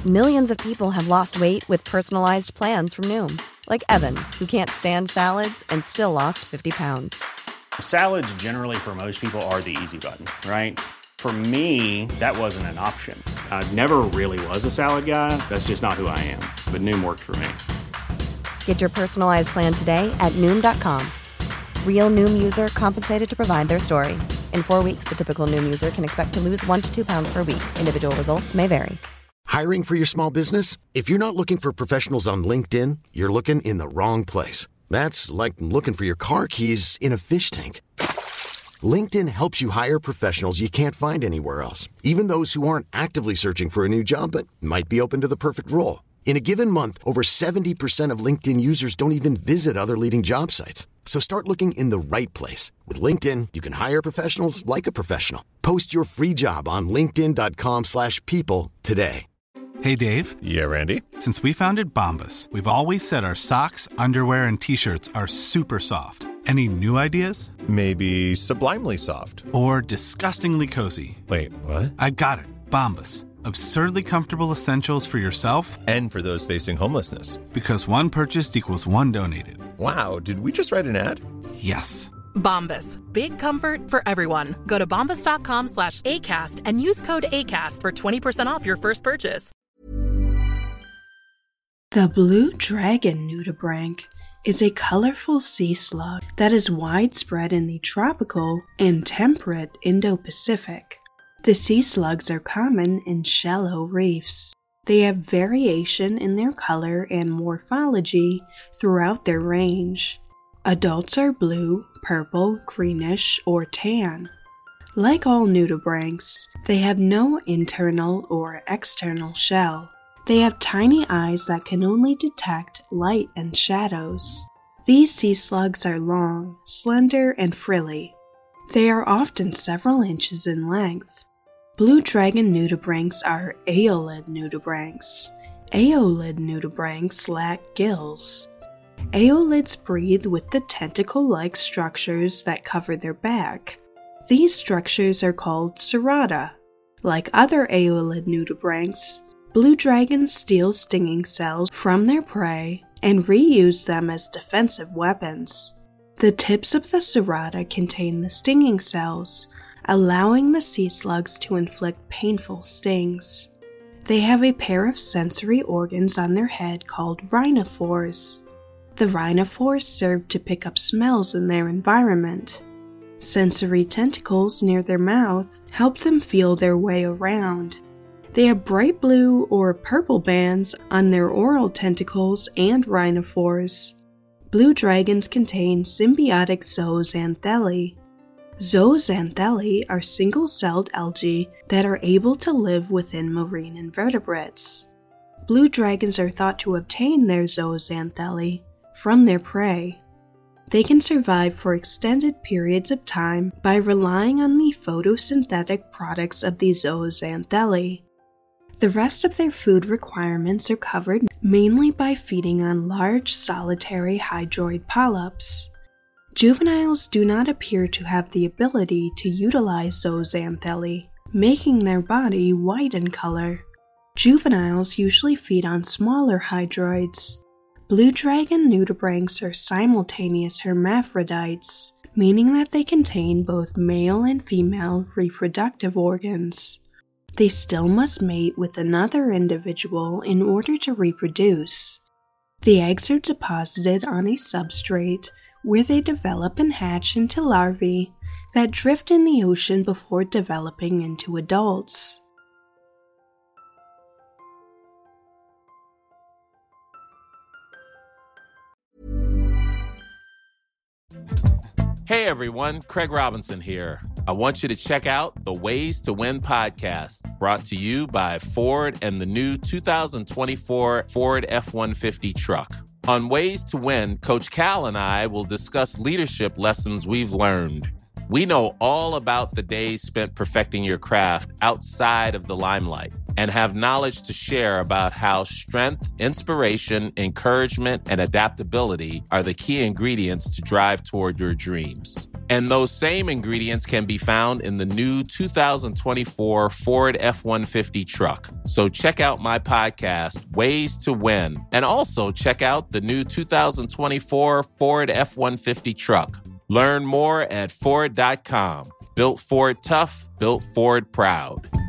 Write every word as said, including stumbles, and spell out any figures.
Millions of people have lost weight with personalized plans from Noom. Like Evan, who can't stand salads and still lost fifty pounds. Salads generally for most people are the easy button, right? For me, that wasn't an option. I never really was a salad guy. That's just not who I am. But Noom worked for me. Get your personalized plan today at Noom dot com. Real Noom user compensated to provide their story. In four weeks, the typical Noom user can expect to lose one to two pounds per week. Individual results may vary. Hiring for your small business? If you're not looking for professionals on LinkedIn, you're looking in the wrong place. That's like looking for your car keys in a fish tank. LinkedIn helps you hire professionals you can't find anywhere else, even those who aren't actively searching for a new job but might be open to the perfect role. In a given month, over seventy percent of LinkedIn users don't even visit other leading job sites. So start looking in the right place. With LinkedIn, you can hire professionals like a professional. Post your free job on linkedin dot com slash people today. Hey, Dave. Yeah, Randy. Since we founded Bombas, we've always said our socks, underwear, and T-shirts are super soft. Any new ideas? Maybe sublimely soft. Or disgustingly cozy. Wait, what? I got it. Bombas. Absurdly comfortable essentials for yourself and for those facing homelessness. Because one purchased equals one donated. Wow, did we just write an ad? Yes. Bombas. Big comfort for everyone. Go to bombas dot com slash ACAST and use code ACAST for twenty percent off your first purchase. The blue dragon nudibranch is a colorful sea slug that is widespread in the tropical and temperate Indo-Pacific. The sea slugs are common in shallow reefs. They have variation in their color and morphology throughout their range. Adults are blue, purple, greenish, or tan. Like all nudibranchs, they have no internal or external shell. They have tiny eyes that can only detect light and shadows. These sea slugs are long, slender, and frilly. They are often several inches in length. Blue dragon nudibranchs are aeolid nudibranchs. Aeolid nudibranchs lack gills. Aeolids breathe with the tentacle-like structures that cover their back. These structures are called cerata. Like other aeolid nudibranchs, blue dragons steal stinging cells from their prey and reuse them as defensive weapons. The tips of the cerata contain the stinging cells, allowing the sea slugs to inflict painful stings. They have a pair of sensory organs on their head called rhinophores. The rhinophores serve to pick up smells in their environment. Sensory tentacles near their mouth help them feel their way around. They have bright blue or purple bands on their oral tentacles and rhinophores. Blue dragons contain symbiotic zooxanthellae. Zooxanthellae are single-celled algae that are able to live within marine invertebrates. Blue dragons are thought to obtain their zooxanthellae from their prey. They can survive for extended periods of time by relying on the photosynthetic products of the zooxanthellae. The rest of their food requirements are covered mainly by feeding on large solitary hydroid polyps. Juveniles do not appear to have the ability to utilize zooxanthellae, making their body white in color. Juveniles usually feed on smaller hydroids. Blue dragon nudibranchs are simultaneous hermaphrodites, meaning that they contain both male and female reproductive organs. They still must mate with another individual in order to reproduce. The eggs are deposited on a substrate where they develop and hatch into larvae that drift in the ocean before developing into adults. Hey everyone, Craig Robinson here. I want you to check out the Ways to Win podcast, brought to you by Ford and the new two thousand twenty-four Ford F one fifty truck. On Ways to Win, Coach Cal and I will discuss leadership lessons we've learned. We know all about the days spent perfecting your craft outside of the limelight and have knowledge to share about how strength, inspiration, encouragement, and adaptability are the key ingredients to drive toward your dreams. And those same ingredients can be found in the new two thousand twenty-four Ford F one fifty truck. So check out my podcast, Ways to Win, and also check out the new two thousand twenty-four Ford F one fifty truck. Learn more at Ford dot com. Built Ford tough, built Ford proud.